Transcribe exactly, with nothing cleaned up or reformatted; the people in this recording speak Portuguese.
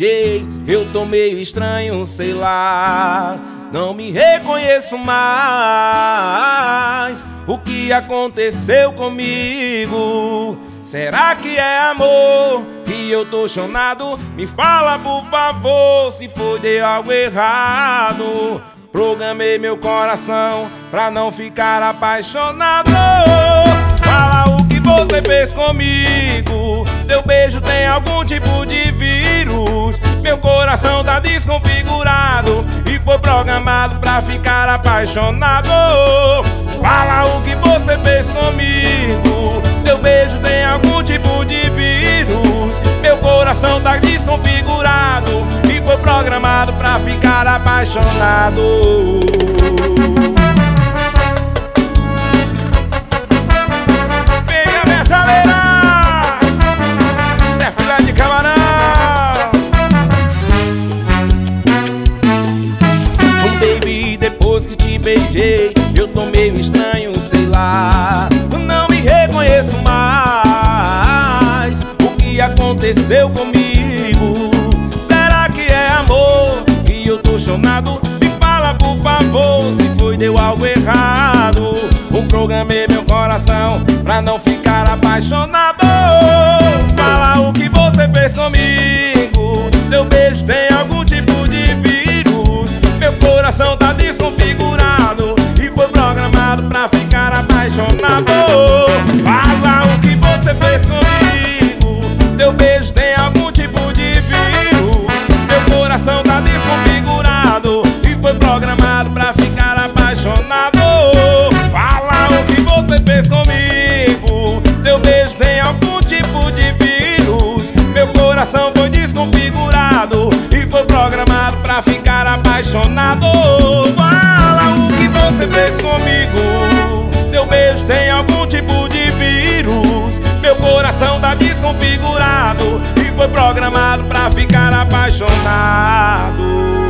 beijei, eu tô meio estranho, sei lá. Não me reconheço mais. O que aconteceu comigo? Será que é amor? Que eu tô chonado? Me fala por favor se foi de algo errado. Programei meu coração pra não ficar apaixonado. Fala o que você fez comigo. Teu beijo tem algum tipo de vírus. Meu coração tá desconfigurado e foi programado pra ficar apaixonado. Fala o que você fez comigo. Teu beijo tem algum tipo de vírus. Meu coração tá desconfigurado e foi programado pra ficar apaixonado. Venha, metaleira, cê é filha de camarão. Um baby, depois que te beijei, eu tô meio estranho, sei lá. Não me reconheço mais. O que aconteceu comigo? Será que é amor? Que eu tô chonado? Me fala por favor se foi deu algo errado. Eu programei meu coração pra não ficar apaixonado. Fala o que você fez comigo. Teu beijo tem algum tipo de vírus. Meu coração tá desconfigurado e foi programado pra ficar apaixonado. Fala o que você fez comigo. Teu beijo tem algum tipo de vírus. Meu coração tá desconfigurado e foi programado pra ficar apaixonado. Fala o que você fez comigo. Teu beijo tem algum tipo de vírus. Meu coração foi desconfigurado e foi programado pra ficar apaixonado. Fala o que você fez comigo. Teu beijo tem algum tipo de vírus. Meu coração tá desconfigurado e foi programado pra ficar apaixonado.